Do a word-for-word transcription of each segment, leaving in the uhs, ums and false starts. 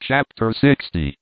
Chapter sixty.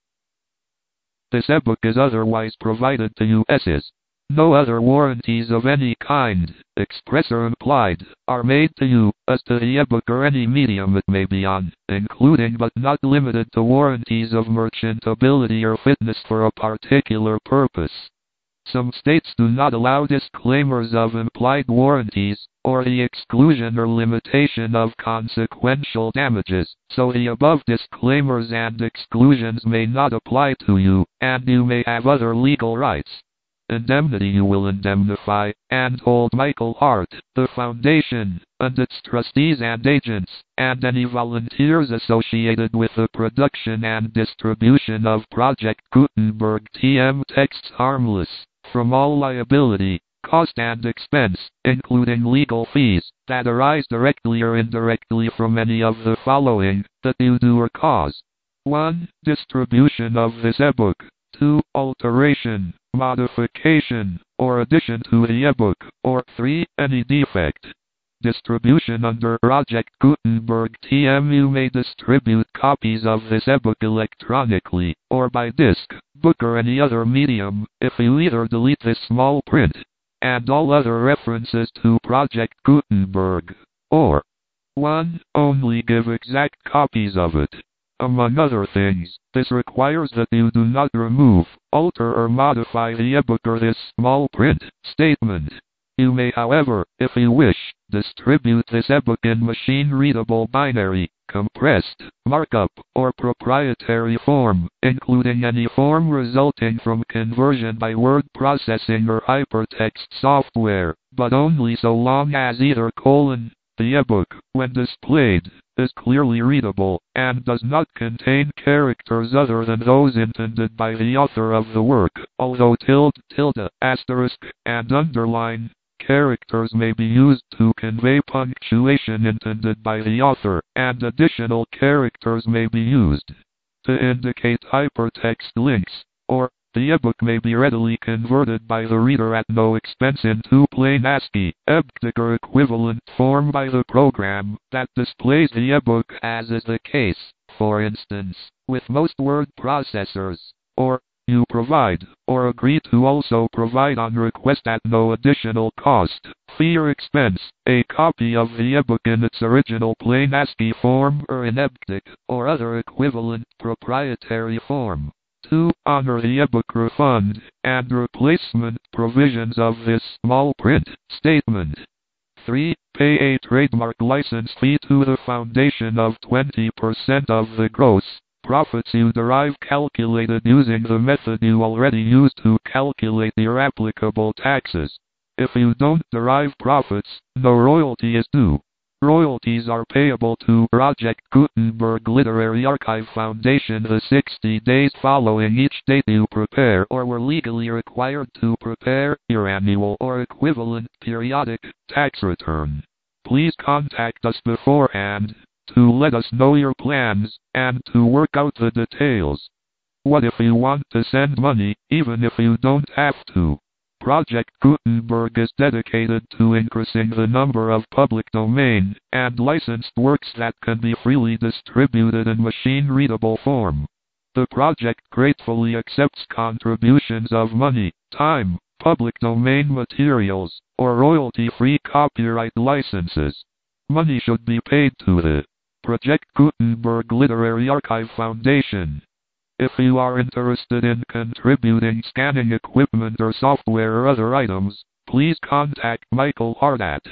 This ebook is otherwise provided to you as is. No other warranties of any kind, express or implied, are made to you, as to the ebook or any medium it may be on, including but not limited to warranties of merchantability or fitness for a particular purpose. Some states do not allow disclaimers of implied warranties, or the exclusion or limitation of consequential damages, so the above disclaimers and exclusions may not apply to you, and you may have other legal rights. Indemnity: you will indemnify, and hold Michael Hart, the Foundation, and its trustees and agents, and any volunteers associated with the production and distribution of Project Gutenberg T M texts harmless, from all liability, cost and expense, including legal fees, that arise directly or indirectly from any of the following, that you do or cause. one. Distribution of this ebook. two. Alteration, modification, or addition to the ebook. Or three. Any defect. Distribution under Project Gutenberg T M. You may distribute copies of this ebook electronically, or by disc, book or any other medium, if you either delete this small print, and all other references to Project Gutenberg, or one. Only give exact copies of it. Among other things, this requires that you do not remove, alter or modify the ebook or this small print statement. You may, however, if you wish, distribute this ebook in machine-readable binary, compressed, markup, or proprietary form, including any form resulting from conversion by word processing or hypertext software, but only so long as either colon, the ebook, when displayed, is clearly readable, and does not contain characters other than those intended by the author of the work, although tilde, tilde, asterisk, and underline characters may be used to convey punctuation intended by the author, and additional characters may be used to indicate hypertext links, or the ebook may be readily converted by the reader at no expense into plain ASCII, EBGDIC or equivalent form by the program that displays the ebook, as is the case, for instance, with most word processors. Or you provide, or agree to also provide on request at no additional cost, fee or expense, a copy of the ebook in its original plain ASCII form or in EBGDIC, or other equivalent proprietary form. two. Honor the ebook refund and replacement provisions of this small print statement. three. Pay a trademark license fee to the Foundation of twenty percent of the gross profits you derive, calculated using the method you already use to calculate your applicable taxes. If you don't derive profits, no royalty is due. Royalties are payable to Project Gutenberg Literary Archive Foundation the sixty days following each date you prepare or were legally required to prepare your annual or equivalent periodic tax return. Please contact us beforehand to let us know your plans, and to work out the details. What if you want to send money, even if you don't have to? Project Gutenberg is dedicated to increasing the number of public domain and licensed works that can be freely distributed in machine-readable form. The project gratefully accepts contributions of money, time, public domain materials, or royalty-free copyright licenses. Money should be paid to the Project Gutenberg Literary Archive Foundation. If you are interested in contributing scanning equipment or software or other items, please contact Michael Hart at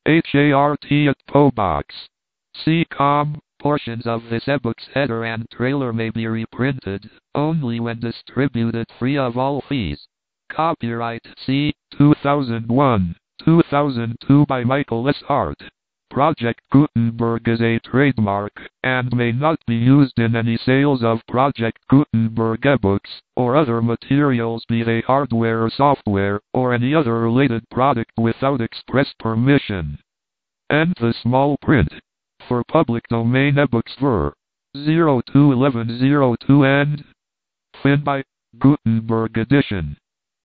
hart at pobox dot com. Portions of this ebook's header and trailer may be reprinted, only when distributed free of all fees. Copyright C. two thousand one to two thousand two by Michael S. Hart. Project Gutenberg is a trademark, and may not be used in any sales of Project Gutenberg ebooks, or other materials, be they hardware or software, or any other related product, without express permission. And the small print. For public domain ebooks ver. zero two eleven oh two and Fin by Gutenberg Edition.